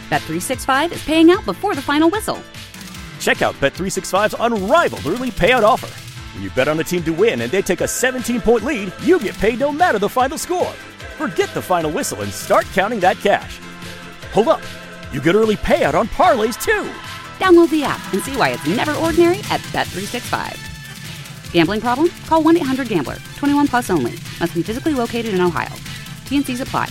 Bet365 is paying out before the final whistle. Check out Bet365's unrivaled early payout offer. When you bet on a team to win and they take a 17-point lead, you get paid no matter the final score. Forget the final whistle and start counting that cash. Hold up. You get early payout on parlays, too. Download the app and see why it's never ordinary at Bet365. Gambling problem? Call 1-800-GAMBLER. 21 plus only. Must be physically located in Ohio. T&Cs apply.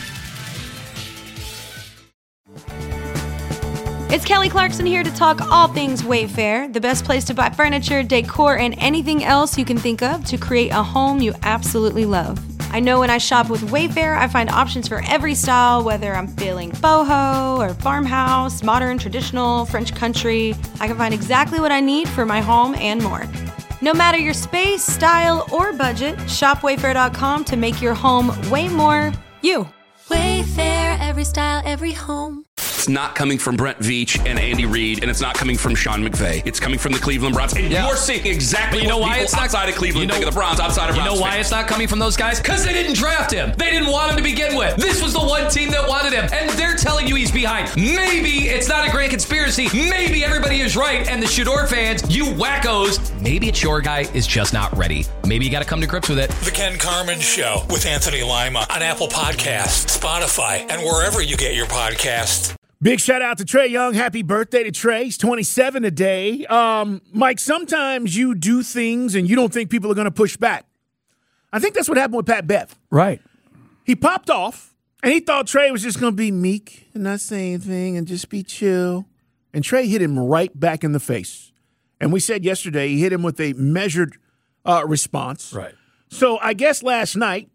It's Kelly Clarkson here to talk all things Wayfair, the best place to buy furniture, decor, and anything else you can think of to create a home you absolutely love. I know when I shop with Wayfair, I find options for every style, whether I'm feeling boho or farmhouse, modern, traditional, French country. I can find exactly what I need for my home and more. No matter your space, style, or budget, shop Wayfair.com to make your home way more you. Wayfair, every style, every home. It's not coming from Brent Veach and Andy Reid, and it's not coming from Sean McVay. It's coming from the Cleveland Browns. And you're seeing exactly what people outside of Cleveland think of the Browns, outside of Browns. You know why it's not coming from those guys? Because they didn't draft him. They didn't want him to begin with. This was the one team that wanted him, and they're telling you he's behind. Maybe it's not a grand conspiracy. Maybe everybody is right, and the Shador fans, you wackos, maybe it's your guy is just not ready. Maybe you got to come to grips with it. The Ken Carman Show with Anthony Lima on Apple Podcasts, Spotify, and wherever you get your podcasts. Big shout out to Trae Young. Happy birthday to Trae. He's 27 today. Mike, sometimes you do things and you don't think people are going to push back. I think that's what happened with Pat Bev. Right. He popped off, and he thought Trae was just going to be meek and not say anything and just be chill. And Trae hit him right back in the face. And we said yesterday he hit him with a measured response. Right. So I guess last night,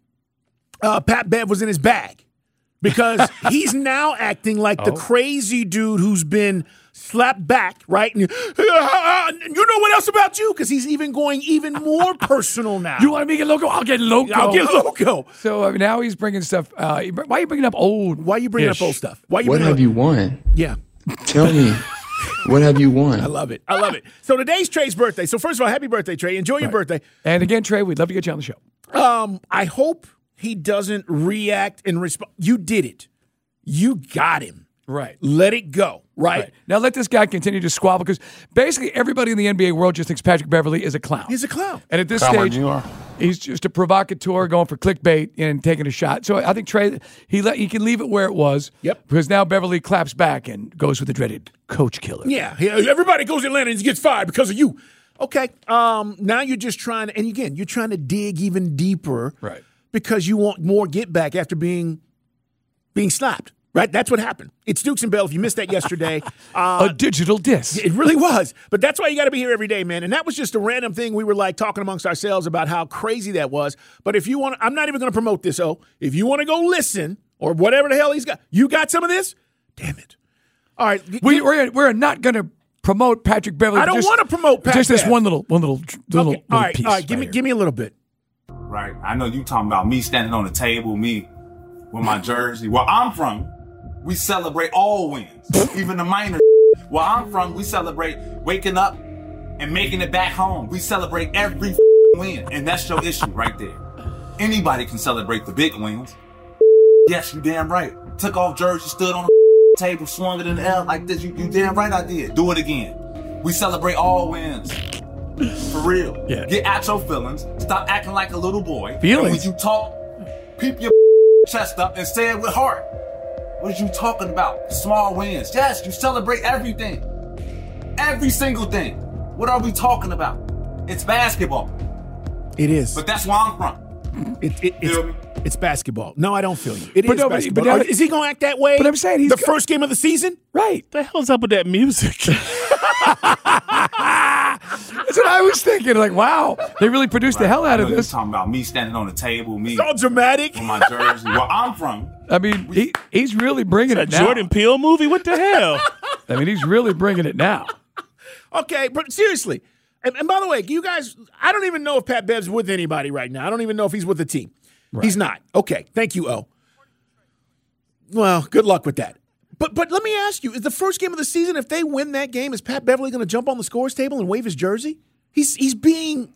Pat Bev was in his bag. Because he's now acting like the crazy dude who's been slapped back, right? And, you know what else about you? Because he's even going even more personal now. You want me to get loco? I'll get loco. I'll get loco. So now he's bringing stuff. Why are you bringing up old? Why are you bringing up old stuff? What have you won? Yeah. Tell me. What have you won? I love it. I love it. So today's Trae's birthday. So first of all, happy birthday, Trae. Enjoy your birthday. And again, Trae, we'd love to get you on the show. I hope he doesn't react and respond. You did it. You got him. Right. Let it go. Right? Now let this guy continue to squabble because basically everybody in the NBA world just thinks Patrick Beverley is a clown. He's a clown. And at this stage, he's just a provocateur going for clickbait and taking a shot. So I think Trae, he can leave it where it was. Yep. Because now Beverley claps back and goes with the dreaded coach killer. Yeah. Everybody goes to Atlanta and gets fired because of you. Okay. Now you're just trying to, and again, you're trying to dig even deeper. Right. Because you want more get back after being slapped, right? That's what happened. It's Dukes and Bell. If you missed that yesterday. A digital diss. It really was. But that's why you got to be here every day, man. And that was just a random thing we were like talking amongst ourselves about how crazy that was. But if you want, I'm not even going to promote this, if you want to go listen or whatever the hell he's got, you got some of this? Damn it. All right. We're not going to promote Patrick Beverley. I don't want to promote Patrick. Just this one little okay. All right, piece. All right. Give me a little bit. Right. I know you talking about me standing on the table, me with my jersey. Where I'm from, we celebrate all wins, even the minor. Where I'm from, we celebrate waking up and making it back home. We celebrate every win, and that's your issue right there. Anybody can celebrate the big wins. Yes, you damn right. Took off jersey, stood on the table, swung it in the air like this. You damn right I did. Do it again. We celebrate all wins. For real. Yeah. Get out your feelings. Stop acting like a little boy. Feelings? And when you talk, peep your chest up and say it with heart. What are you talking about? Small wins. Yes, you celebrate everything. Every single thing. What are we talking about? It's basketball. It is. But that's where I'm from. It's basketball. No, I don't feel you. It is basketball. But is he going to act that way? But I'm saying he's first game of the season? Right. The hell's up with that music? That's what I was thinking. Like, wow, they really produced the hell out of this. Talking about me standing on the table, me. It's all dramatic. With my jersey. Where I'm from. I mean, he's really bringing it now. Jordan Peele movie? What the hell? I mean, he's really bringing it now. Okay, but seriously. And by the way, you guys, I don't even know if Pat Bev's with anybody right now. I don't even know if he's with the team. Right. He's not. Okay, thank you, O. Well, good luck with that. But let me ask you, is the first game of the season, if they win that game, is Pat Beverley going to jump on the scores table and wave his jersey? He's being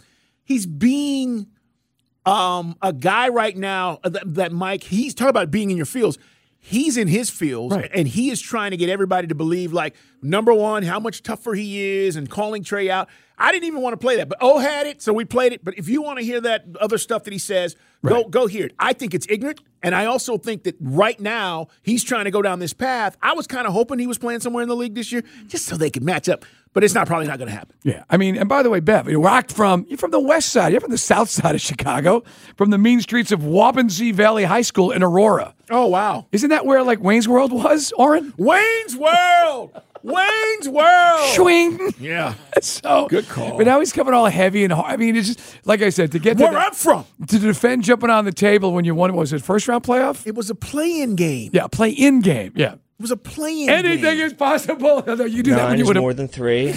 a guy right now that Mike, he's talking about being in your feels. he's in his fields, and he is trying to get everybody to believe, like, number one, how much tougher he is and calling Trey out. I didn't even want to play that, but O had it, so we played it. But if you want to hear that other stuff that he says, go hear it. I think it's ignorant, and I also think that right now he's trying to go down this path. I was kind of hoping he was playing somewhere in the league this year just so they could match up, but it's probably not going to happen. Yeah, I mean, and by the way, Bev, you're from the west side. You're from the south side of Chicago, from the mean streets of Waubonsee Valley High School in Aurora. Oh, wow. Isn't that where, like, Wayne's World was, Oren? Wayne's World! Wayne's World! Swing! Yeah. So good call. But now he's coming all heavy and hard. I mean, it's just, like I said, to get where I'm from. To defend jumping on the table when you won, what was it, first-round playoff? It was a play-in game. Yeah, play-in game, yeah. It was a play-in game. Anything is possible. You do that when you would more than 3.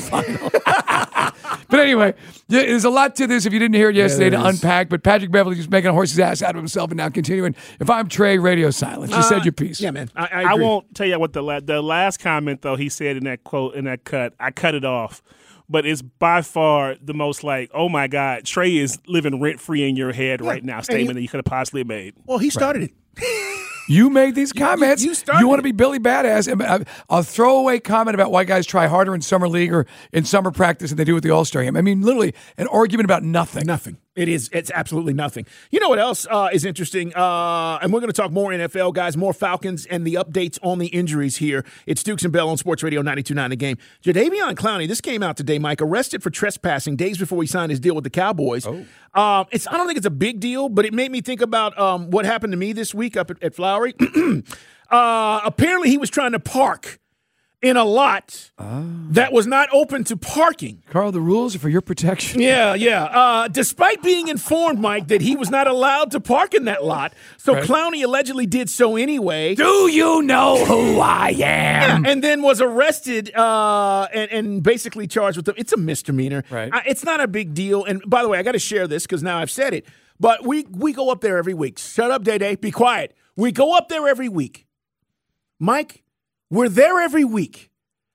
But anyway, there's a lot to this if you didn't hear it yesterday to unpack. But Patrick Beverley just making a horse's ass out of himself and now continuing. If I'm Trey, radio silence. You said your piece. Yeah, man. I won't tell you what the last comment, though, he said in that quote, in that cut. I cut it off. But it's by far the most like, oh, my God, Trey is living rent-free in your head right now statement that you could have possibly made. Well, he started it. You made these comments. You want to be Billy Badass. A throwaway comment about why guys try harder in summer league or in summer practice than they do at the All-Star game. I mean, literally an argument about nothing. Nothing. It's absolutely nothing. You know what else is interesting? And we're going to talk more NFL, guys, more Falcons and the updates on the injuries here. It's Dukes and Bell on Sports Radio 92.9 The Game. Jadeveon Clowney, this came out today, Mike, arrested for trespassing days before he signed his deal with the Cowboys. I don't think it's a big deal, but it made me think about what happened to me this week up at Flowery. Apparently he was trying to park in a lot that was not open to parking. Carl, the rules are for your protection. Yeah. Despite being informed, Mike, that he was not allowed to park in that lot, so Clowney allegedly did so anyway. Do you know who I am? Yeah, and then was arrested and basically charged with it's a misdemeanor. Right. It's not a big deal. And by the way, I got to share this because now I've said it. But we go up there every week. Shut up, Day. Be quiet. We go up there every week. Mike, we're there every week.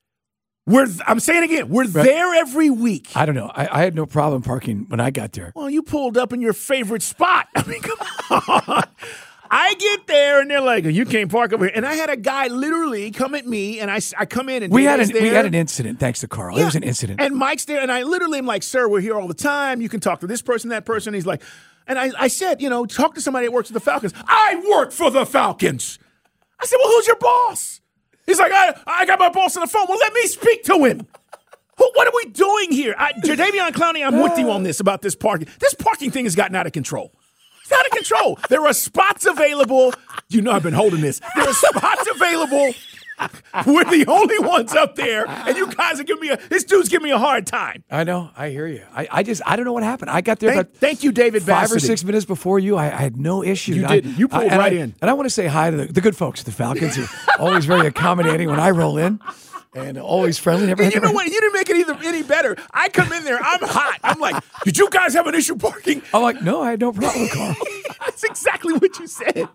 I'm saying it again. We're there every week. I don't know. I had no problem parking when I got there. Well, you pulled up in your favorite spot. I mean, come on. I get there, and they're like, you can't park over here. And I had a guy literally come at me, and I come in, and we had an incident, thanks to Carl. It was an incident. And Mike's there, and I literally am like, sir, we're here all the time. You can talk to this person, that person. He's like, and I said, talk to somebody that works for the Falcons. I work for the Falcons. I said, well, who's your boss? He's like, I got my boss on the phone. Well, let me speak to him. What are we doing here? Jadeveon Clowney, I'm with you on this about this parking. This parking thing has gotten out of control. It's out of control. There are spots available. You know I've been holding this. There are spots available. We're the only ones up there, and you guys are this dude's giving me a hard time. I know. I hear you. I don't know what happened. I got there thank you, David 5 Bassity. or 6 minutes before you. I had no issue. You did. You pulled right in. And I want to say hi to the good folks at the Falcons who are always very accommodating when I roll in. And always friendly. And you know what? You didn't make it any better. I come in there. I'm hot. I'm like, did you guys have an issue parking? I'm like, no, I had no problem, Carl. That's exactly what you said.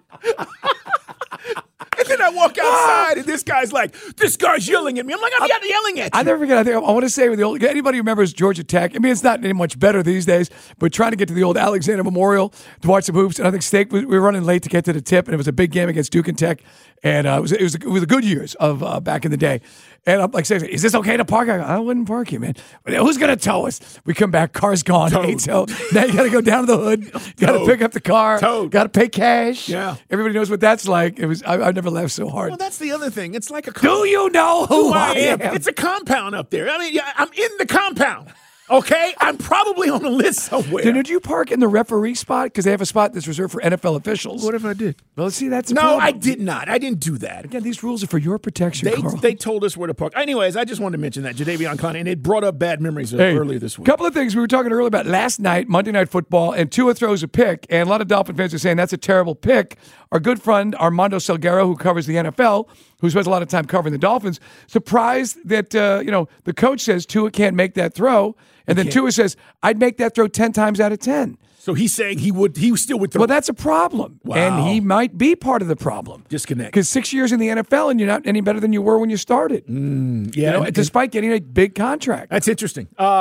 And then I walk outside, and this guy's like, this guy's yelling at me. I'm like, I'm not yelling at you. I never forget. I want to say with the old, anybody who remembers Georgia Tech, I mean, it's not any much better these days, but trying to get to the old Alexander Memorial to watch some hoops. And I think Steak, we were running late to get to the tip, and it was a big game against Duke and Tech. And it was the good years of back in the day. And I'm like saying, is this okay to park? I wouldn't park you, man. But who's going to tow us? We come back, car's gone. Now you got to go down to the hood. Got to pick up the car. Got to pay cash. Yeah. Everybody knows what that's like. I've never laughed so hard. Well, that's the other thing. It's like a Do you know who I am? It's a compound up there. I mean, I'm in the compound. Okay? I'm probably on a list somewhere. Did you park in the referee spot? Because they have a spot that's reserved for NFL officials. What if I did? Well, see, that's No, I did not. I didn't do that. Again, these rules are for your protection, Carl. They told us where to park. Anyways, I just wanted to mention that, Jadeveon Clowney, and it brought up bad memories earlier this week. A couple of things we were talking earlier about last night, Monday Night Football, and Tua throws a pick, and a lot of Dolphin fans are saying that's a terrible pick. Our good friend Armando Salguero, who covers the NFL, who spends a lot of time covering the Dolphins, surprised that the coach says Tua can't make that throw, and then Tua says, I'd make that throw 10 times out of 10. So he's saying he still would throw. Well, that's a problem. Wow. And he might be part of the problem. Disconnect. Because 6 years in the NFL and you're not any better than you were when you started. Despite getting a big contract. That's interesting. Maybe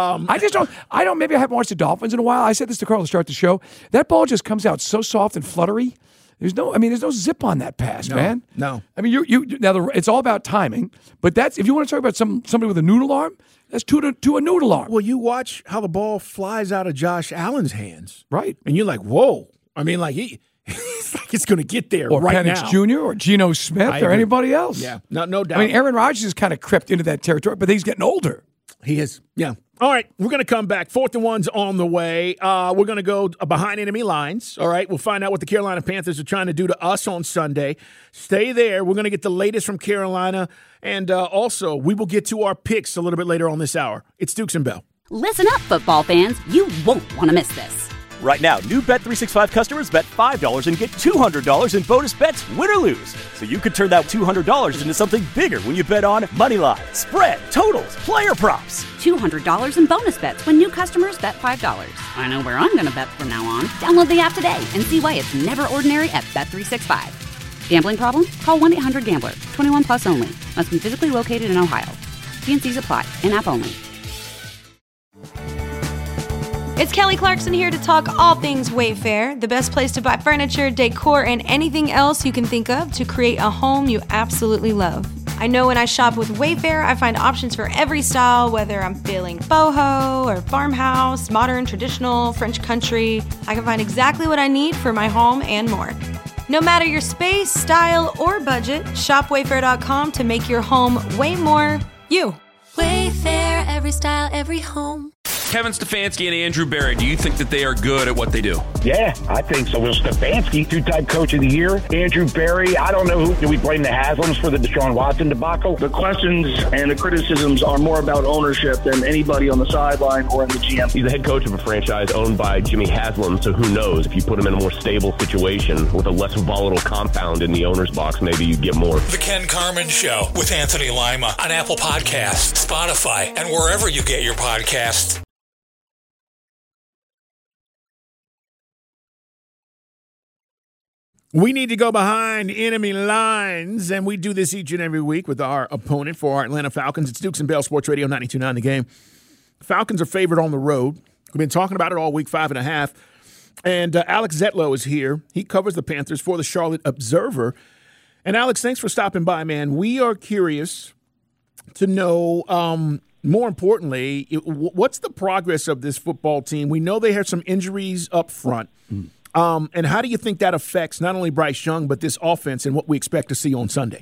I haven't watched the Dolphins in a while. I said this to Carl to start the show. That ball just comes out so soft and fluttery There's no zip on that pass, man. No. I mean, it's all about timing. But if you want to talk about somebody with a noodle arm, that's to a noodle arm. Well, you watch how the ball flies out of Josh Allen's hands, right? And you're like, whoa. I mean, like it's like it's going to get there or right Penix now. Jr. or Geno Smith or anybody else. Yeah, no doubt. I mean, Aaron Rodgers has kind of crept into that territory, but he's getting older. He is, yeah. All right, we're going to come back. 4th and 1's on the way. We're going to go behind enemy lines. All right, we'll find out what the Carolina Panthers are trying to do to us on Sunday. Stay there. We're going to get the latest from Carolina. And also, we will get to our picks a little bit later on this hour. It's Dukes and Bell. Listen up, football fans. You won't want to miss this. Right now, new Bet365 customers bet $5 and get $200 in bonus bets, win or lose. So you could turn that $200 into something bigger when you bet on moneyline, spread, totals, player props. $200 in bonus bets when new customers bet $5. I know where I'm going to bet from now on. Download the app today and see why it's never ordinary at Bet365. Gambling problem? Call 1-800-GAMBLER. 21 plus only. Must be physically located in Ohio. T&Cs apply. In-app only. It's Kelly Clarkson here to talk all things Wayfair, the best place to buy furniture, decor, and anything else you can think of to create a home you absolutely love. I know when I shop with Wayfair, I find options for every style, whether I'm feeling boho or farmhouse, modern, traditional, French country. I can find exactly what I need for my home and more. No matter your space, style, or budget, shop Wayfair.com to make your home way more you. Wayfair, every style, every home. Kevin Stefanski and Andrew Berry, do you think that they are good at what they do? Yeah, I think so. Well, Stefanski, two-time coach of the year. Andrew Berry, I don't know do we blame the Haslams for the Deshaun Watson debacle? The questions and the criticisms are more about ownership than anybody on the sideline or in the GM. He's the head coach of a franchise owned by Jimmy Haslam, so who knows? If you put him in a more stable situation with a less volatile compound in the owner's box, maybe you get more. The Ken Carman Show with Anthony Lima on Apple Podcasts, Spotify, and wherever you get your podcasts. We need to go behind enemy lines, and we do this each and every week with our opponent for our Atlanta Falcons. It's Dukes and Bell Sports Radio 92.9 The Game. Falcons are favored on the road. We've been talking about it all week, 5.5. And Alex Zetlow is here. He covers the Panthers for the Charlotte Observer. And Alex, thanks for stopping by, man. We are curious to know, more importantly, what's the progress of this football team? We know they have some injuries up front. And how do you think that affects not only Bryce Young, but this offense and what we expect to see on Sunday?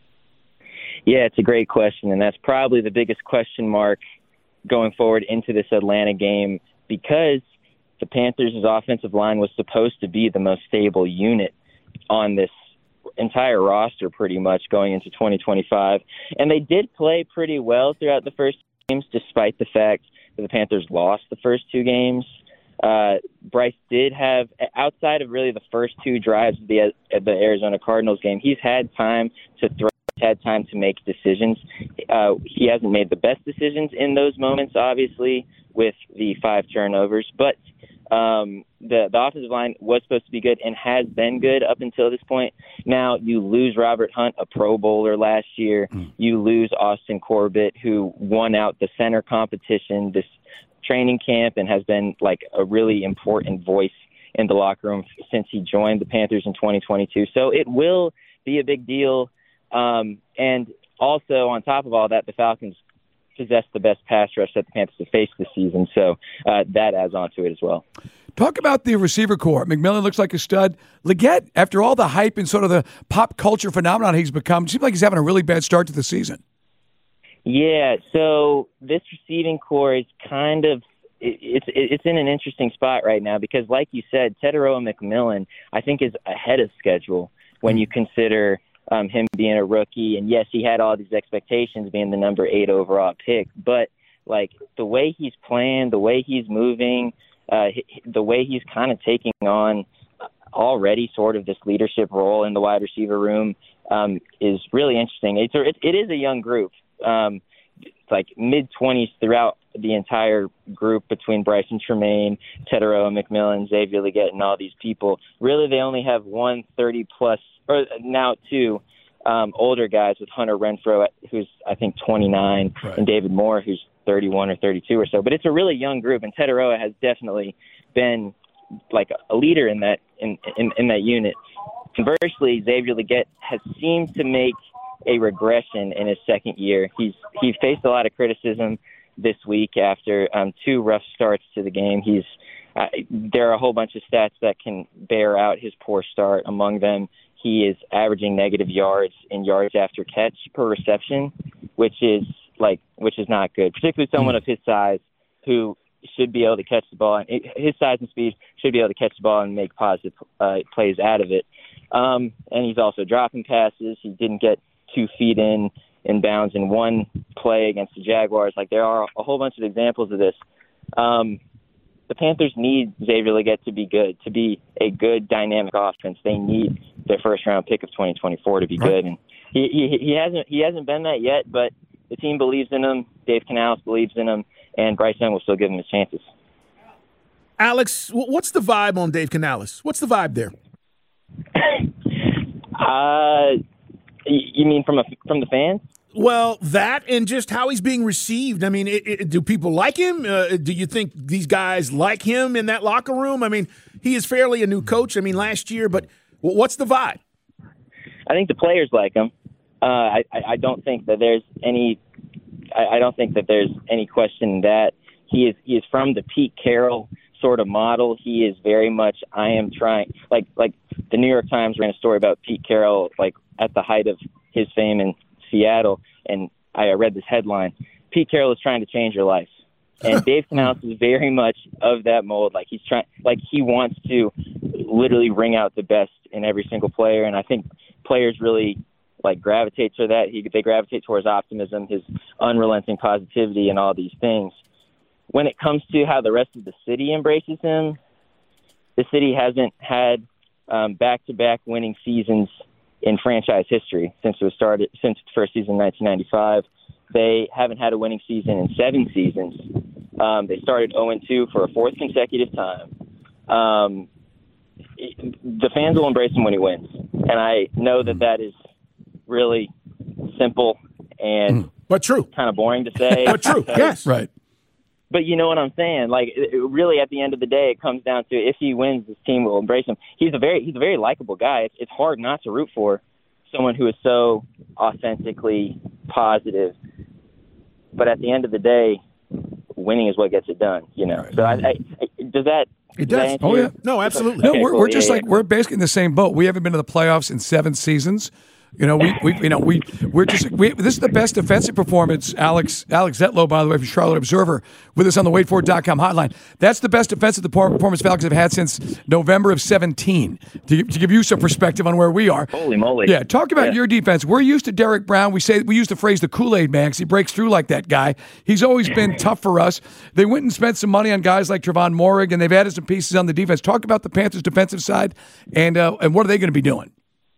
Yeah, it's a great question, and that's probably the biggest question mark going forward into this Atlanta game because the Panthers' offensive line was supposed to be the most stable unit on this entire roster pretty much going into 2025. And they did play pretty well throughout the first games, despite the fact that the Panthers lost the first two games. Bryce did have, outside of really the first two drives of the Arizona Cardinals game, he's had time to throw, had time to make decisions. He hasn't made the best decisions in those moments, obviously, with the 5 turnovers, but the offensive line was supposed to be good and has been good up until this point. Now you lose Robert Hunt, a Pro Bowler last year. You lose Austin Corbett, who won out the center competition this training camp and has been like a really important voice in the locker room since he joined the Panthers in 2022. So it will be a big deal. And also on top of all that, the Falcons possess the best pass rush that the Panthers have faced this season. So that adds on to it as well. Talk about the receiver core. McMillan looks like a stud. Leggett, after all the hype and sort of the pop culture phenomenon he's become, it seems like he's having a really bad start to the season. Yeah, so this receiving core is kind of it's in an interesting spot right now because, like you said, Teteroa McMillan, I think, is ahead of schedule when you consider him being a rookie. And, yes, he had all these expectations being the number 8 overall pick. But, like, the way he's playing, the way he's moving, the way he's kind of taking on already sort of this leadership role in the wide receiver room is really interesting. It is a young group. It's like mid-20s throughout the entire group between Bryson Tremaine, Teteroa McMillan, Xavier Leggett, and all these people. Really, they only have 1 30-plus, or now 2 older guys with Hunter Renfrow, who's, I think, 29, right, and David Moore, who's 31 or 32 or so. But it's a really young group, and Teteroa has definitely been like a leader in that in that unit. Conversely, Xavier Legette has seemed to make a regression in his second year. He faced a lot of criticism this week after 2 rough starts to the game. There are a whole bunch of stats that can bear out his poor start. Among them, he is averaging negative yards in yards after catch per reception, which is not good, particularly someone of his size who should be able to catch the ball. And his size and speed should be able to catch the ball and make positive plays out of it. And he's also dropping passes. He didn't get 2 feet in bounds in one play against the Jaguars. Like, there are a whole bunch of examples of this. The Panthers need Xavier Legette to be good, to be a good dynamic offense. They need their first-round pick of 2024 to be good, and he hasn't been that yet. But the team believes in him. Dave Canales believes in him, and Bryce Young will still give him his chances. Alex, what's the vibe on Dave Canales? What's the vibe there? You mean from the fans? Well, that and just how he's being received. I mean, do people like him? Do you think these guys like him in that locker room? I mean, he is fairly a new coach. I mean, last year, but what's the vibe? I think the players like him. I don't think that there's any. I don't think that there's any question that he is from the Pete Carroll sort of model. He is very much. I am trying. Like the New York Times ran a story about Pete Carroll, like at the height of his fame in Seattle, and I read this headline: Pete Carroll is trying to change your life. And Dave Canales is very much of that mold. Like, he's trying, like, he wants to literally wring out the best in every single player. And I think players really like gravitate to that. They gravitate towards optimism, his unrelenting positivity, and all these things. When it comes to how the rest of the city embraces him, the city hasn't had back-to-back winning seasons in franchise history since its first season in 1995. They haven't had a winning season in 7 seasons. They started 0-2 for a 4th consecutive time. The fans will embrace him when he wins, and I know that is really simple and but true, kind of boring to say. But true, yes, right. But you know what I'm saying? Like, really, at the end of the day, it comes down to if he wins, this team will embrace him. He's a very likable guy. It's hard not to root for someone who is so authentically positive. But at the end of the day, winning is what gets it done. You know. So does that? It does. Oh yeah. No, absolutely. No, we're just like we're basically in the same boat. We haven't been to the playoffs in 7 seasons. You know, we're just this is the best defensive performance. Alex Zetlow, by the way, from Charlotte Observer, with us on the WaitFor.com hotline. That's the best defensive performance Falcons have had since November of 17. To give you some perspective on where we are. Holy moly! Yeah, talk about your defense. We're used to Derek Brown. We use the phrase the Kool-Aid man because he breaks through like that guy. He's always been tough for us. They went and spent some money on guys like Trevon Moehrig, and they've added some pieces on the defense. Talk about the Panthers' defensive side, and what are they going to be doing?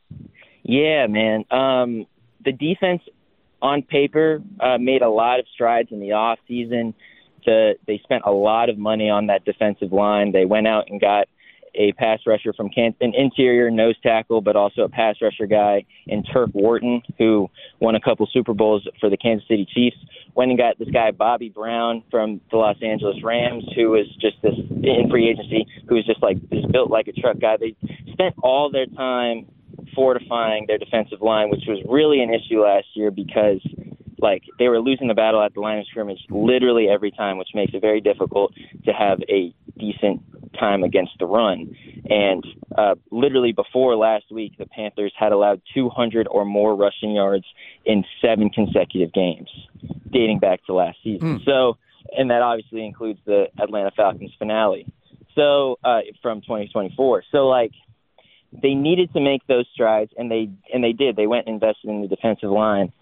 Yeah, man. The defense on paper made a lot of strides in the off season. They spent a lot of money on that defensive line. They went out and got a pass rusher from an interior nose tackle, but also a pass rusher guy in Turk Wharton, who won a couple Super Bowls for the Kansas City Chiefs. Went and got this guy, Bobby Brown, from the Los Angeles Rams, who was just this in free agency, who was just like this built like a truck guy. They spent all their time fortifying their defensive line, which was really an issue last year because they were losing the battle at the line of scrimmage literally every time, which makes it very difficult to have a decent time against the run. And literally before last week, the Panthers had allowed 200 or more rushing yards in 7 consecutive games, dating back to last season. So, and that obviously includes the Atlanta Falcons finale. So, from 2024. So, they needed to make those strides, and they did. They went and invested in the defensive line.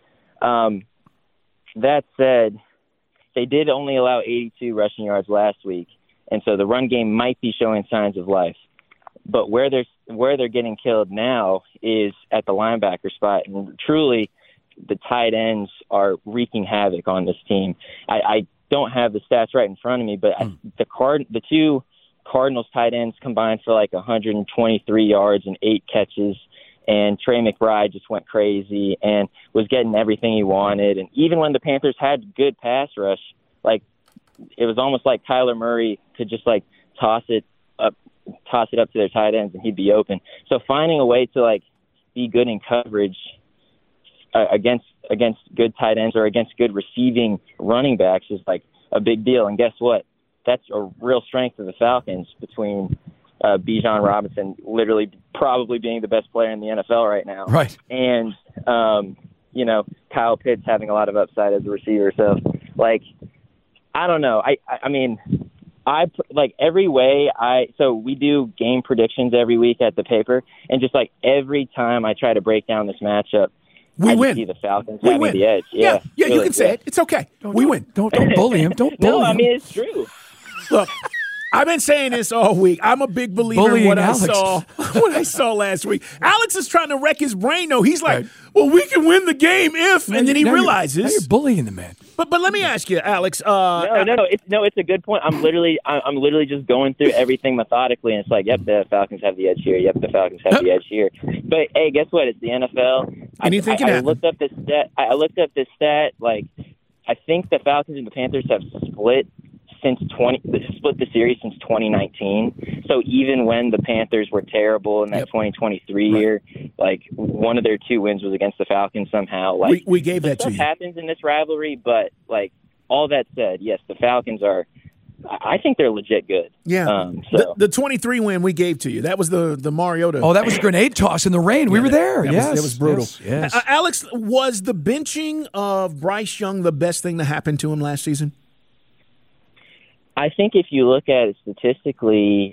That said, they did only allow 82 rushing yards last week, and so the run game might be showing signs of life. But where they're getting killed now is at the linebacker spot, and truly, the tight ends are wreaking havoc on this team. I don't have the stats right in front of me, but the 2 Cardinals tight ends combined for 123 yards and 8 catches, and Trey McBride just went crazy and was getting everything he wanted. And even when the Panthers had good pass rush, it was almost like Kyler Murray could just toss it up toss it up to their tight ends and he'd be open. So finding a way to like be good in coverage against good tight ends or against good receiving running backs is like a big deal. And guess what? That's a real strength of the Falcons between Bijan Robinson literally probably being the best player in the NFL right now. Right. And, Kyle Pitts having a lot of upside as a receiver. So, like, I don't know. I mean, every way so we do game predictions every week at the paper. And just like every time I try to break down this matchup, we win. See the Falcons having the edge. Yeah, really, you can say it. It's okay. We win. Don't bully him. Don't bully him. No, I mean, it's true. Look, I've been saying this all week. I'm a big believer in what I saw last week. Alex is trying to wreck his brain, though. He's like, well, we can win the game if, and then he realizes. Now you're bullying the man. But let me ask you, Alex. It's a good point. I'm literally just going through everything methodically, and it's like, yep, the Falcons have the edge here. Yep, the Falcons have the edge here. But hey, guess what? It's the NFL. Anything can happen. I looked up this stat. Like, I think the Falcons and the Panthers have split the series since 2019. So even when the Panthers were terrible in that 2023 year, like one of their 2 wins was against the Falcons somehow. Like we gave that to you. Happens in this rivalry, but like all that said, yes, the Falcons are. I think they're legit good. Yeah. The 23 win we gave to you. That was the Mariota. Oh, that was a grenade toss in the rain. We were there. That was brutal. Yes. Alex, was the benching of Bryce Young the best thing that happened to him last season? I think if you look at it statistically,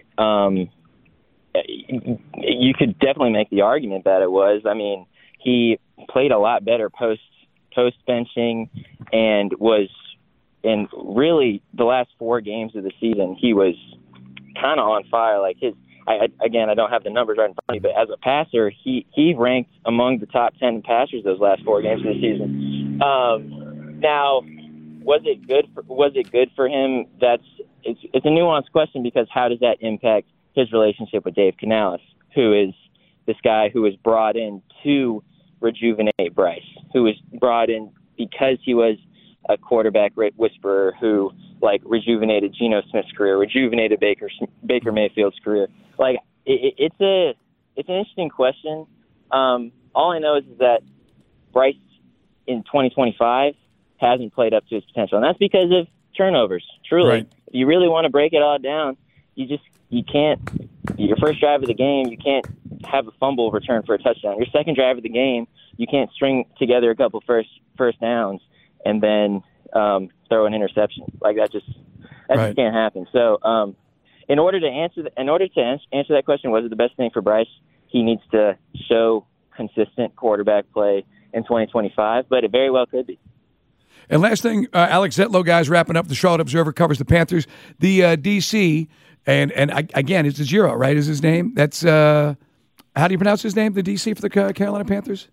you could definitely make the argument that it was. I mean, he played a lot better post benching and was in really the last 4 games of the season. He was kind of on fire. Like I don't have the numbers right in front of me, but as a passer, he ranked among the top 10 passers those last 4 games of the season. Now, was it good for him? It's a nuanced question because how does that impact his relationship with Dave Canales, who is this guy who was brought in to rejuvenate Bryce, who was brought in because he was a quarterback whisperer who like rejuvenated Geno Smith's career, rejuvenated Baker Mayfield's career. Like it's an interesting question. All I know is that Bryce in 2025 hasn't played up to his potential, and that's because of turnovers. Truly, right. If you really want to break it all down, you can't. Your first drive of the game, you can't have a fumble return for a touchdown. Your second drive of the game, you can't string together a couple first downs and then throw an interception. Like that just can't happen. So, in order to answer that question, was it the best thing for Bryce? He needs to show consistent quarterback play in 2025, but it very well could be. And last thing, Alex Zetlow, guys, wrapping up. The Charlotte Observer covers the Panthers. The D.C., and again, it's Ejiro, right, is his name? That's, how do you pronounce his name, the D.C. for the Carolina Panthers?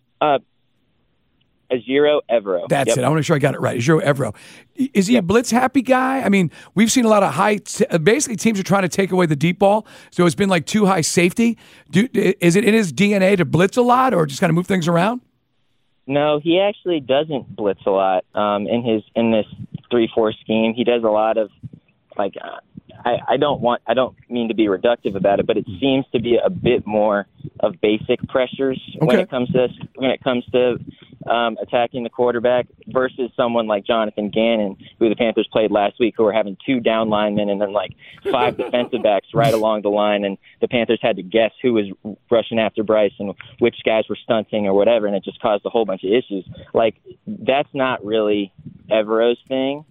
Ejiro Evero. That's it. I want to make sure I got it right. Ejiro Evero. Is he a blitz-happy guy? I mean, we've seen a lot of basically teams are trying to take away the deep ball, so it's been like too high safety. Is it in his DNA to blitz a lot or just kind of move things around? No, he actually doesn't blitz a lot in this 3-4 scheme. He does a lot of like I don't mean to be reductive about it, but it seems to be a bit more of basic pressures when it comes to attacking the quarterback versus someone like Jonathan Gannon, who the Panthers played last week, who were having 2 down linemen and then like 5 defensive backs right along the line, and the Panthers had to guess who was rushing after Bryce and which guys were stunting or whatever, and it just caused a whole bunch of issues. Like that's not really Evero's thing.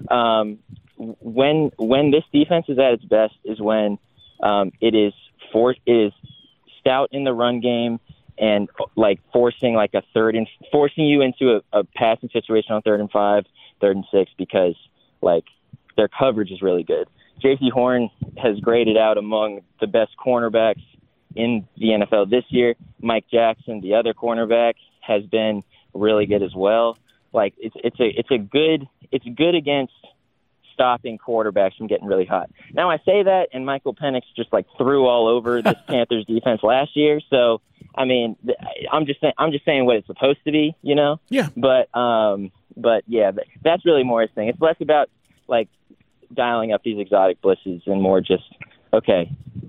When this defense is at its best is when it is stout in the run game and like forcing you into a passing situation on 3rd and 5, 3rd and 6 because like their coverage is really good. J.C. Horn has graded out among the best cornerbacks in the NFL this year. Mike Jackson, the other cornerback, has been really good as well. Like it's good against stopping quarterbacks from getting really hot. Now I say that, and Michael Penix just like threw all over this Panthers defense last year. So I mean, I'm just saying what it's supposed to be, you know. Yeah. But yeah, that's really more his thing. It's less about like dialing up these exotic blitzes and more just okay, let's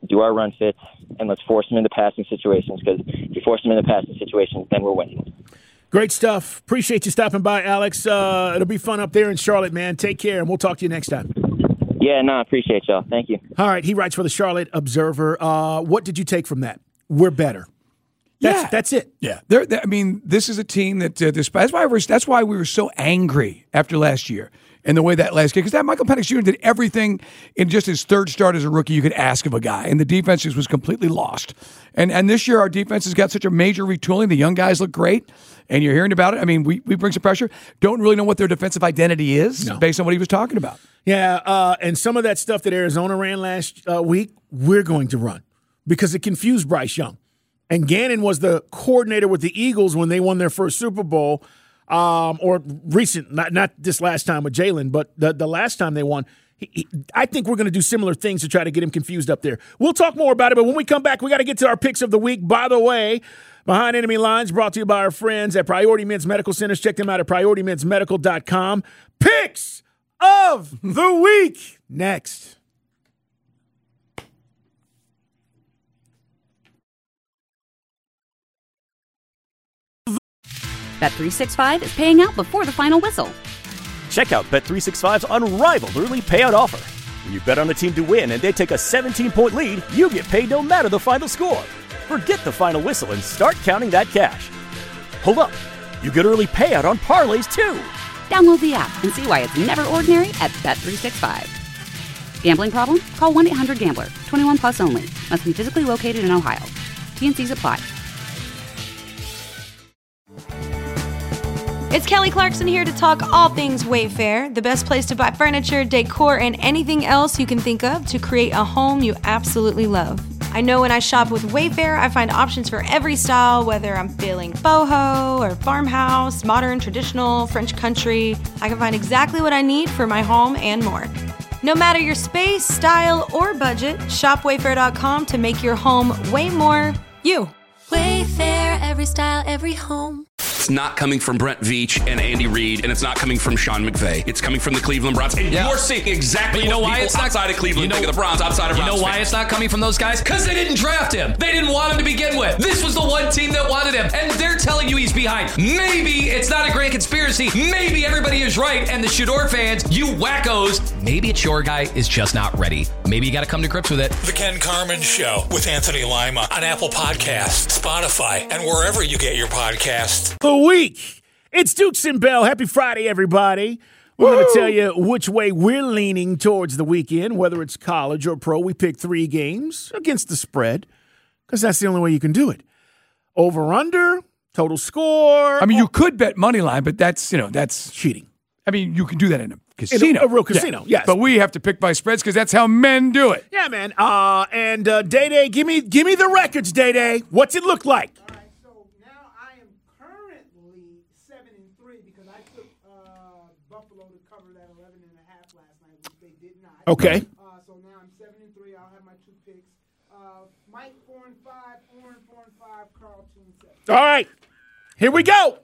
do our run fits, and let's force them into passing situations, because if you force them into passing situations, then we're winning. Great stuff. Appreciate you stopping by, Alex. It'll be fun up there in Charlotte, man. Take care, and we'll talk to you next time. Yeah, no, I appreciate y'all. Thank you. All right, he writes for the Charlotte Observer. What did you take from that? We're better. That's it. Yeah. I mean, this is a team that that's why we were so angry after last year and the way that last game, because that Michael Penix Jr. did everything in just his third start as a rookie you could ask of a guy, and the defense just was completely lost. And this year our defense has got such a major retooling. The young guys look great, and you're hearing about it. I mean, we bring some pressure. Don't really know what their defensive identity is based on what he was talking about. Yeah, and some of that stuff that Arizona ran last week, we're going to run because it confused Bryce Young. And Gannon was the coordinator with the Eagles when they won their first Super Bowl, or recent, not this last time with Jalen, but the last time they won. I think we're going to do similar things to try to get him confused up there. We'll talk more about it, but when we come back, we got to get to our picks of the week. By the way, Behind Enemy Lines brought to you by our friends at Priority Men's Medical Centers. Check them out at PriorityMen'sMedical.com. Picks of the week next. Bet365 is paying out before the final whistle. Check out Bet365's unrivaled early payout offer. When you bet on a team to win and they take a 17-point lead, you get paid no matter the final score. Forget the final whistle and start counting that cash. Hold up. You get early payout on parlays, too. Download the app and see why it's never ordinary at Bet365. Gambling problem? Call 1-800-GAMBLER. 21 plus only. Must be physically located in Ohio. T&Cs apply. It's Kelly Clarkson here to talk all things Wayfair, the best place to buy furniture, decor, and anything else you can think of to create a home you absolutely love. I know when I shop with Wayfair, I find options for every style, whether I'm feeling boho or farmhouse, modern, traditional, French country. I can find exactly what I need for my home and more. No matter your space, style, or budget, shop Wayfair.com to make your home way more you. Wayfair, every style, every home. It's not coming from Brent Veach and Andy Reid, and it's not coming from Sean McVay. It's coming from the Cleveland Browns. And you're seeing exactly what people outside of Cleveland think of the Browns, outside of Browns. You know why fans. it's not coming from those guys? Because they didn't draft him. They didn't want him to begin with. This was the one team that wanted him, and they're telling you he's behind. Maybe it's not a grand conspiracy. Maybe everybody is right, and the Shador fans, you wackos, maybe it's your guy is just not ready. Maybe you got to come to grips with it. The Ken Carman Show with Anthony Lima on Apple Podcasts, Spotify, and wherever you get your podcasts. The week. It's Dukes and Bell. Happy Friday, everybody. We're going to tell you which way we're leaning towards the weekend, whether it's college or pro. We pick 3 games against the spread because that's the only way you can do it. Over, under, total score. I mean, you could bet money line, but that's cheating. I mean, you can do that in a casino. A real casino, yes. But we have to pick by spreads because that's how men do it. Yeah, man. And Day-Day, give me the records, Day-Day. What's it look like? All right, so now I am currently 7-3 because I took Buffalo to cover that 11.5 last night, which they did not. Okay. So now I'm 7-3. I'll have my 2 picks. Mike 4-5, Oren 4-5, Carl 2-7. All right. Here we go.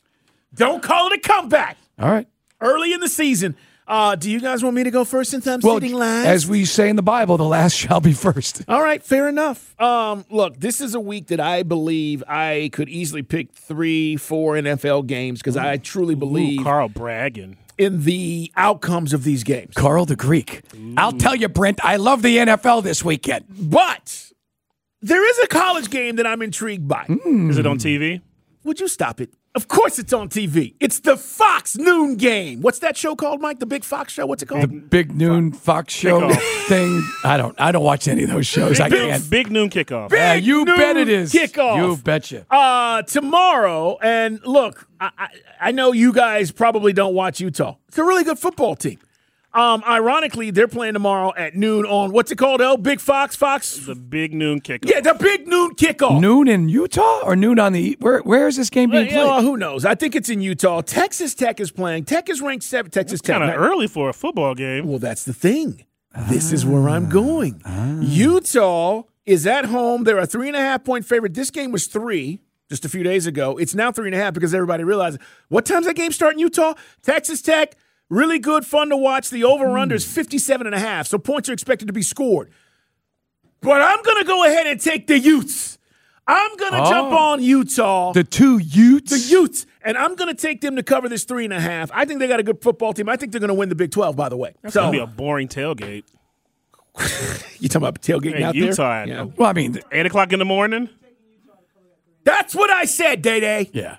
Don't call it a comeback. All right. Early in the season. Do you guys want me to go first since I'm sitting last? As we say in the Bible, the last shall be first. All right, fair enough. Look, this is a week that I believe I could easily pick 3-4 NFL games because I truly believe Carl bragging in the outcomes of these games. Carl the Greek. I'll tell you, Brent, I love the NFL this weekend. But there is a college game that I'm intrigued by. Is it on TV? Would you stop it? Of course it's on TV. It's the Fox Noon Game. What's that show called, Mike? The Big Fox Show? What's it called? The Big Noon Fox Show thing. I don't watch any of those shows. I can't. Big Noon Kickoff. You bet it is. Kickoff. You betcha. Tomorrow, and look, I know you guys probably don't watch Utah. It's a really good football team. Ironically, they're playing tomorrow at noon on, what's it called, Big Fox? The Big Noon Kickoff. Yeah, the Big Noon Kickoff. Noon in Utah or noon on the, where is this game being played? Who knows? I think it's in Utah. Texas Tech is playing. Tech is ranked 7th. Texas Tech. Kind of early for a football game. Well, that's the thing. This is where I'm going. Utah is at home. They're a 3.5-point favorite. This game was 3 just a few days ago. It's now 3.5 because everybody realized, what time's that game start in Utah? Texas Tech. Really good, fun to watch. The over-under is 57.5, so points are expected to be scored. But I'm going to go ahead and take the Utes. I'm going to jump on Utah. The two Utes? The Utes. And I'm going to take them to cover this 3.5. I think they got a good football team. I think they're going to win the Big 12, by the way. That's going to be a boring tailgate. You talking about tailgating out Utah, there? Yeah. Well, I mean, 8 o'clock in the morning? That's what I said, Day-Day. Yeah.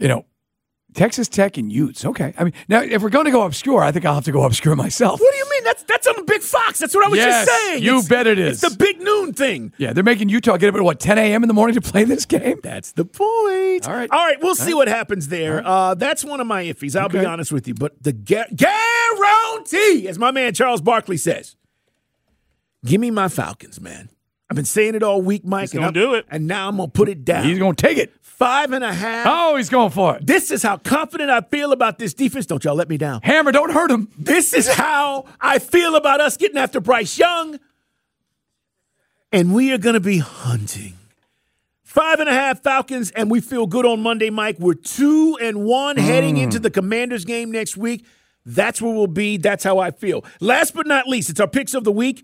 Texas Tech and Utes. Okay. I mean, now, if we're going to go obscure, I think I'll have to go obscure myself. What do you mean? That's on the Big Fox. That's what I was just saying. You bet it is. It's the big noon thing. Yeah, they're making Utah get up at, 10 a.m. in the morning to play this game? That's the point. All right. All right, we'll see what happens there. That's one of my iffies. I'll be honest with you. But the guarantee, as my man Charles Barkley says, give me my Falcons, man. I've been saying it all week, Mike. He's going to do it. And now I'm going to put it down. He's going to take it. 5.5. Oh, he's going for it. This is how confident I feel about this defense. Don't y'all let me down. Hammer, don't hurt him. This is how I feel about us getting after Bryce Young. And we are going to be hunting. 5.5 Falcons, and we feel good on Monday, Mike. We're 2-1 heading into the Commanders game next week. That's where we'll be. That's how I feel. Last but not least, it's our picks of the week.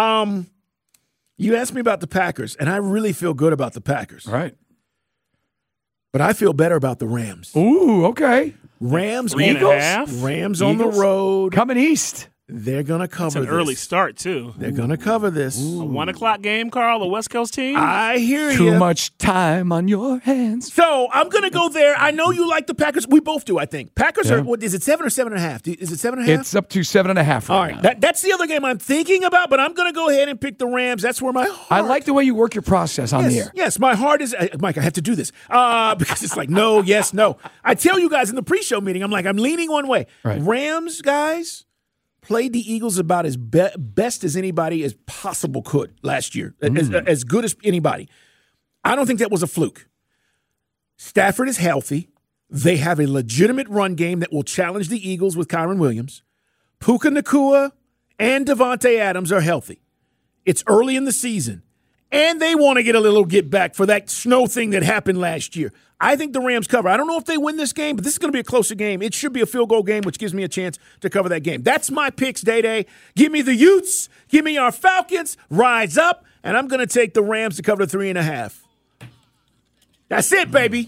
You asked me about the Packers, and I really feel good about the Packers. All right. But I feel better about the Rams. Ooh, okay. Rams, 3.5. Rams on the road. Coming east. They're going to cover It's an early start, too. They're going to cover this. A 1 o'clock game, Carl, the West Coast team? I hear you. Too much time on your hands. So I'm going to go there. I know you like the Packers. We both do, I think. Packers are, what, is it 7 or 7.5? Is it 7.5? It's up to 7.5 All right. That's the other game I'm thinking about, but I'm going to go ahead and pick the Rams. That's where my heart. I like the way you work your process on the air. Yes, my heart is, Mike, I have to do this because it's like, no, yes, no. I tell you guys in the pre-show meeting, I'm leaning one way. Right. Rams, guys, played the Eagles about as best as anybody as possible could last year, as good as anybody. I don't think that was a fluke. Stafford is healthy. They have a legitimate run game that will challenge the Eagles with Kyron Williams. Puka Nacua and Devontae Adams are healthy. It's early in the season, and they want to get a little get back for that snow thing that happened last year. I think the Rams cover. I don't know if they win this game, but this is going to be a closer game. It should be a field goal game, which gives me a chance to cover that game. That's my picks, Day-Day. Give me the Utes. Give me our Falcons. Rise up. And I'm going to take the Rams to cover the 3.5. That's it, baby.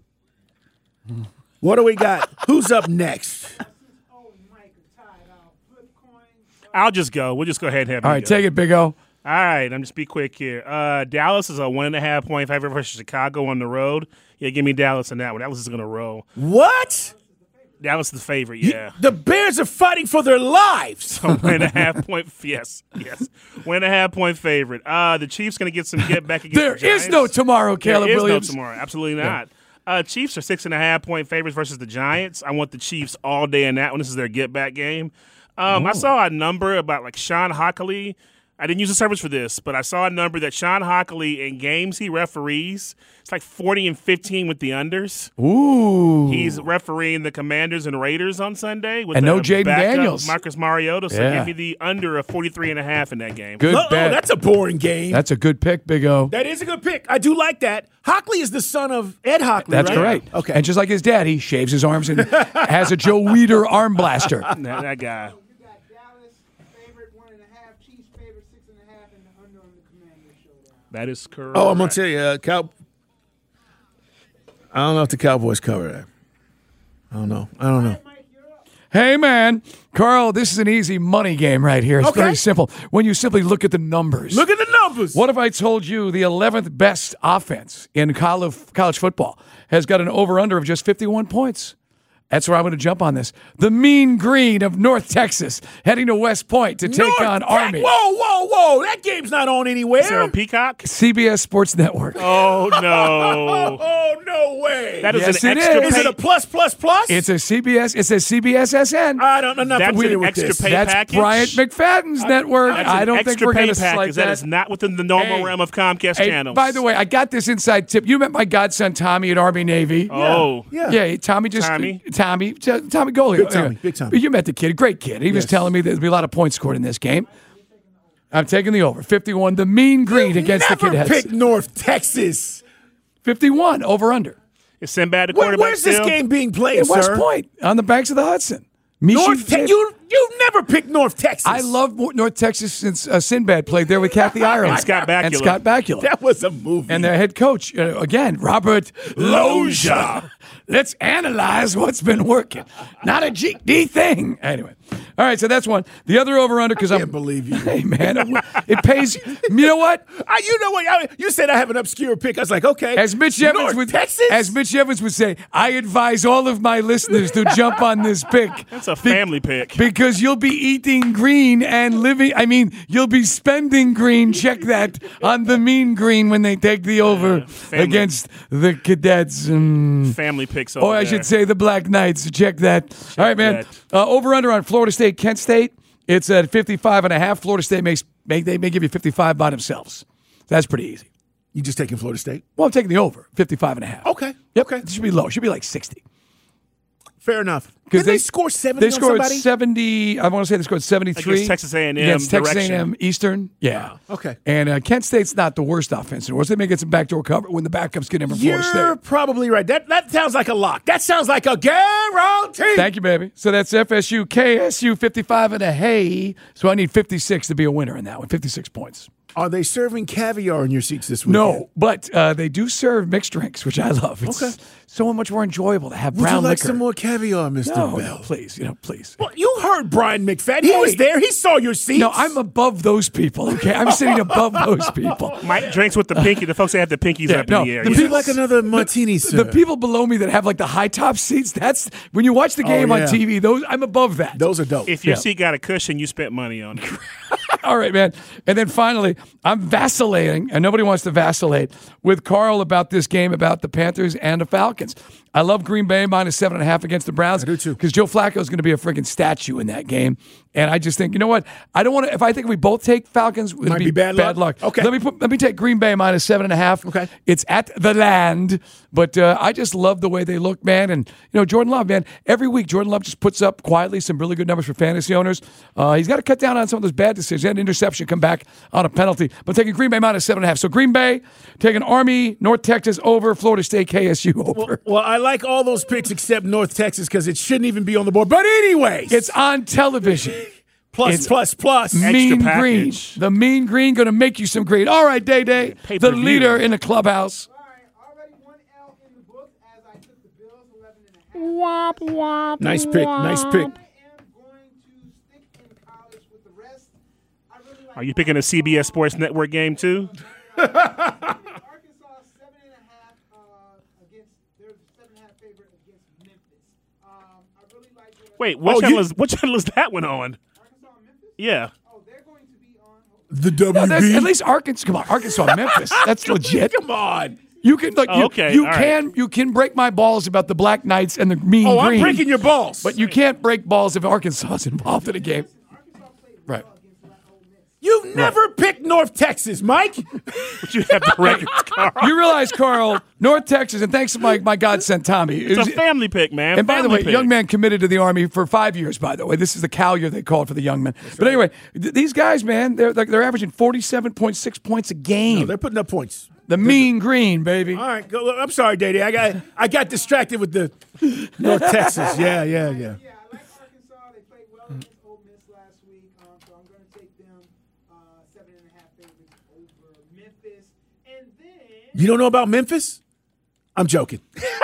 What do we got? Who's up next? I'll just go. We'll just go ahead and have All right, take it, Big O. All right, I'm just be quick here. Dallas is a 1.5 point favorite versus Chicago on the road. Yeah, give me Dallas in that one. Dallas is going to roll. What? Dallas is the favorite, yeah. The Bears are fighting for their lives. So 1.5 point, yes. 1.5 point favorite. The Chiefs going to get some get back against There the Giants. is no tomorrow, Caleb Williams. There is no tomorrow. Absolutely not. Chiefs are 6.5 point favorites versus the Giants. I want the Chiefs all day in that one. This is their get back game. I saw a number about like Sean Hockley. I didn't use the service for this, but I saw a number that Sean Hockley, in games he referees, it's like 40-15 with the unders. Ooh. He's refereeing the Commanders and Raiders on Sunday. With And no the Jaden backup, Daniels. Marcus Mariota. So Yeah. give me the under of 43.5 in that game. Good bet. That's a boring game. That's a good pick, Big O. That is a good pick. I do like that. Hockley is the son of Ed Hockley, That's right? correct. Okay. And just like his dad, he shaves his arms and has a Joe Weider arm blaster. that guy. That is correct. Oh, I'm going to tell you, I don't know if the Cowboys cover that. I don't know. Hey, man. Carl, this is an easy money game right here. It's very simple. When you simply look at the numbers. Look at the numbers. What if I told you the 11th best offense in college football has got an over-under of just 51 points? That's where I'm going to jump on this. The Mean Green of North Texas heading to West Point to take on Army. Whoa. That game's not on anywhere. Is there a Peacock? CBS Sports Network. Oh, no. Oh, no way. That is Yes, an it extra is. Is it a plus? It's a CBS. It's a CBSSN. I'm not That's familiar an with extra this. pay That's package? Bryant McFadden's network. That's I an don't think extra we're going pay to slight package. That is not within the normal realm of Comcast Hey, channels. by the way, I got this inside tip. You met my godson Tommy at Army Navy. Oh. Yeah. Tommy Goalie. Big Tommy. You met the kid. Great kid. He was telling me there'd be a lot of points scored in this game. I'm taking the over. 51. The Mean Green against the Kid Heads. Pick North Texas. 51 over under. Is Sinbad the quarterback Where's this still? game being played, In West sir? Point on the banks of the Hudson. You've never picked North Texas. I love North Texas since Sinbad played there with Kathy Ireland. Scott Bakula. And Scott Bakula. That was a movie. And their head coach, again, Robert Loja. Let's analyze what's been working. Not a GD thing. Anyway. All right, so that's one. The other over-under, because I can't believe you. Hey, man, it pays. You know what? You said I have an obscure pick. I was like, okay. As Mitch Evans would say, I advise all of my listeners to jump on this pick. That's a family pick. Because you'll be eating green and living. I mean, you'll be spending green. Check that on the mean green when they take the over against the Cadets. Family picks over Or I there. should say the Black Knights. Check that. All right, man. Over-under on Florida State, Kent State. It's at 55.5. Florida State may give you 55 by themselves. That's pretty easy. You just taking Florida State? Well, I'm taking the over, 55.5. Okay. Yep. Okay. It should be low. It should be like 60. Fair enough. Did they score 70 They scored on somebody? 70. I want to say they scored 73. Against Texas A&M. Against Texas direction. A&M Eastern. Yeah. Okay. And Kent State's not the worst offense in the world. They may get some backdoor cover when the backups get in from Florida State. You're probably right. That sounds like a lock. That sounds like a guarantee. Thank you, baby. So that's FSU, KSU, 55 and a hay. So I need 56 to be a winner in that one. 56 points. Are they serving caviar in your seats this weekend? No, but they do serve mixed drinks, which I love. It's so much more enjoyable to have Would brown you like liquor. some more caviar, Mr. No, Bell? please, please. Well, you heard Brian McFadden. He was there. He saw your seats. No, I'm above those people, okay? I'm sitting above those people. Mike drinks with the pinky. The folks that have the pinkies up in the air. Would you like another martini, sir? The people below me that have like the high top seats, that's when you watch the game on TV, those I'm above that. Those are dope. If your seat got a cushion, you spent money on it. All right, man. And then finally, I'm vacillating, and nobody wants to vacillate, with Carl about this game, about the Panthers and the Falcons. I love Green Bay minus 7.5 against the Browns. I do too. Because Joe Flacco is going to be a freaking statue in that game. And I just think, you know what? I don't want to. If I think we both take Falcons, it'll be bad luck. Okay. Let me take Green Bay minus 7.5. Okay. It's at the Land, but I just love the way they look, man. And Jordan Love, man. Every week, Jordan Love just puts up quietly some really good numbers for fantasy owners. He's got to cut down on some of those bad decisions. He had an interception, come back on a penalty. But taking Green Bay minus 7.5. So Green Bay taking Army, North Texas over, Florida State, KSU over. Well, I like all those picks except North Texas because it shouldn't even be on the board. But anyways, it's on television. Plus. Mean Green. The Mean Green going to make you some green. All right, Day, the leader in the clubhouse. Nice pick. Are you picking a CBS Sports Network game too? Wait, what channel is that one on? Yeah. The WB. No, at least Arkansas. Come on, Arkansas, Memphis. That's legit. Come on. You can okay. You can break my balls about the Black Knights and the Mean Green. I'm breaking your balls. But you can't break balls if Arkansas is involved in a game. Right. You've never picked North Texas, Mike. But you have the records, Carl. You realize, Carl, North Texas, and thanks to my godson Tommy. It's a family pick, man. And by the way, young man committed to the Army for 5 years, by the way. This is the Cal year they call it for the young men. But anyway, these guys, man, they're averaging 47.6 points a game. No, they're putting up points. The Mean Green, baby. All right, I'm sorry, Daddy. I got distracted with the North Texas. Yeah. Yeah, I like Arkansas. They played well against Ole Miss last week, so I'm going to take them 7.5 favorites over Memphis. And then You don't know about Memphis? I'm joking.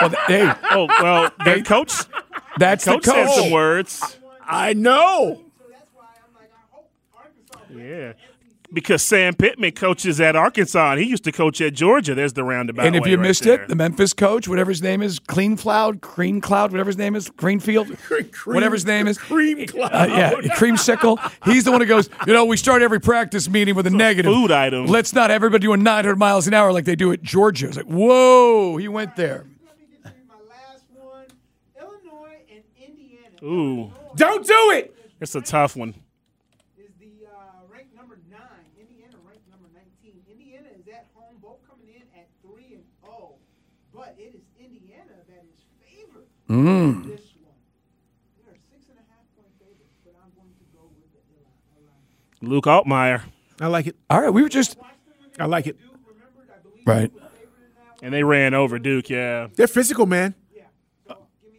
Well, their coach. That's coach the coach. said some words. I know. so that's why I'm like, I hope Arkansas. Yeah. Because Sam Pittman coaches at Arkansas, and he used to coach at Georgia. There's the roundabout. And if way you right missed there. it, the Memphis coach, whatever his name is, Cream Cloud, whatever his name is, Greenfield, whatever his name is. Cream Cloud. Creamsicle. He's the one who goes, we start every practice meeting with a negative. Food item. Let's not have everybody doing 900 miles an hour like they do at Georgia. It's like, whoa, he went there. My last one, Illinois and Indiana. Ooh. Don't do it. It's a tough one. Is the ranked number 9. Indiana ranked number 19. Indiana is at home, both coming in at 3-0. But it is Indiana that is favored in this one. They are 6.5-point favorites, but I'm going to go with the Illini. Luke Altmaier. I like it. All right, we were just. I like it. Right. And they ran over Duke, yeah. They're physical, man.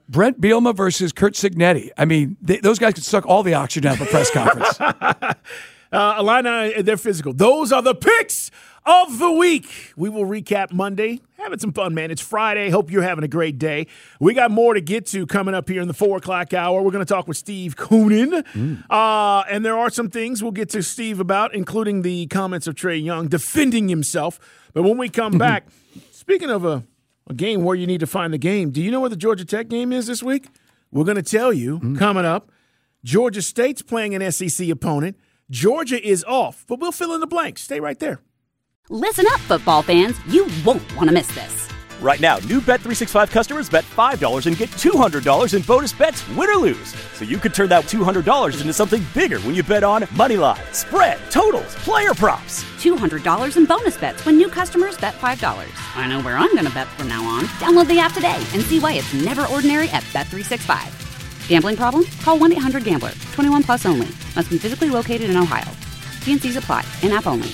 Brent Bielema versus Kurt Signetti. I mean, those guys could suck all the oxygen out of a press conference. Illini, they're physical. Those are the picks of the week. We will recap Monday. Having some fun, man. It's Friday. Hope you're having a great day. We got more to get to coming up here in the 4 o'clock hour. We're going to talk with Steve Koonin. And there are some things we'll get to Steve about, including the comments of Trae Young defending himself. But when we come back, speaking of a game where you need to find the game, do you know where the Georgia Tech game is this week? We're going to tell you coming up. Georgia State's playing an SEC opponent. Georgia is off, but we'll fill in the blanks. Stay right there. Listen up, football fans. You won't want to miss this. Right now, new Bet365 customers bet $5 and get $200 in bonus bets, win or lose. So you could turn that $200 into something bigger when you bet on moneyline, spread, totals, player props. $200 in bonus bets when new customers bet $5. I know where I'm going to bet from now on. Download the app today and see why it's never ordinary at Bet365. Gambling problem? Call 1-800-GAMBLER. 21 plus only. Must be physically located in Ohio. T&Cs apply. In-app only.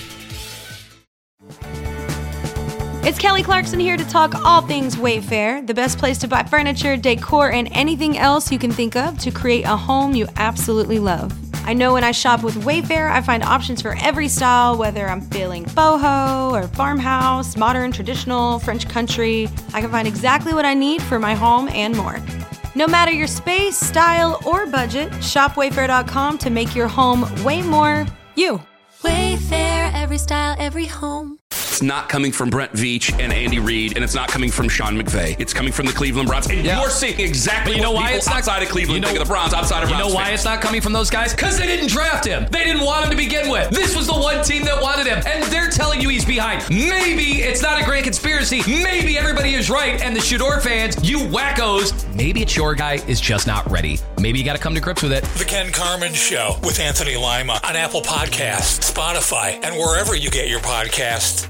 It's Kelly Clarkson here to talk all things Wayfair, the best place to buy furniture, decor, and anything else you can think of to create a home you absolutely love. I know when I shop with Wayfair, I find options for every style, whether I'm feeling boho or farmhouse, modern, traditional, French country. I can find exactly what I need for my home and more. No matter your space, style, or budget, shop Wayfair.com to make your home way more you. Wayfair, every style, every home. It's not coming from Brent Veach and Andy Reid, and it's not coming from Sean McVay. It's coming from the Cleveland Browns. And you're seeing exactly what people outside of Cleveland think of the Browns, outside of Browns. You know why it's not coming from those guys? Because they didn't draft him. They didn't want him to begin with. This was the one team that wanted him, and they're telling you he's behind. Maybe it's not a grand conspiracy. Maybe everybody is right, and the Shador fans, you wackos, maybe it's your guy is just not ready. Maybe you got to come to grips with it. The Ken Carman Show with Anthony Lima on Apple Podcasts, Spotify, and wherever you get your podcasts.